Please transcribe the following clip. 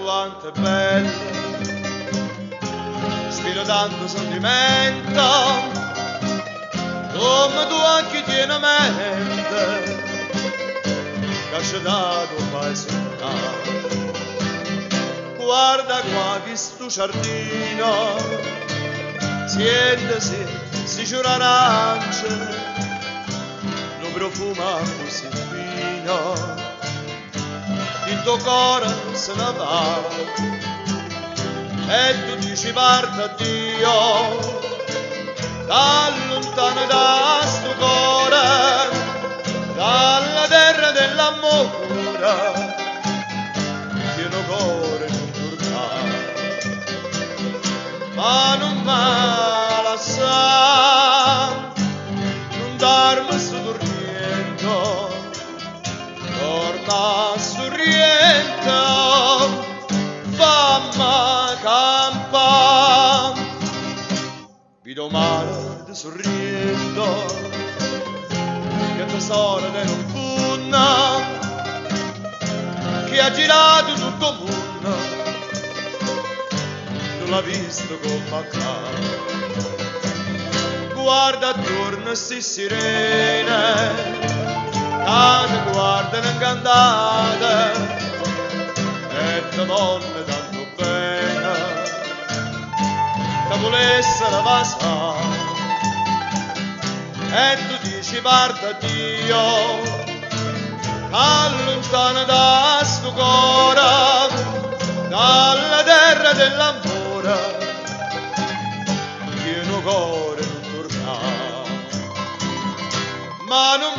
quanto è bella, spiro tanto sentimento, come tu anche tieni mente, che ci dato fai soltanto. Guarda qua che sto giardino, si giura arance, lo profuma così fino, il tuo cuore se ne va, e tu dici parta Dio, da lontano da sto cuore, dalla terra dell'amore, pieno cuore non tornare, ma non me la sa, non darmi sto tormento, torna sorriento, fammi campa, vedo mare di sorriento, che tesoro di non funna, che ha girato tutto il mondo, non l'ha visto come accade. Guarda attorno sti sirene, che guardano incantate, e te vogliono tanto bene, che volessero passare, e tu dici parta Dio, allontana da sto cuore, dalla terra dell'amore, pieno cuore non torna, ma non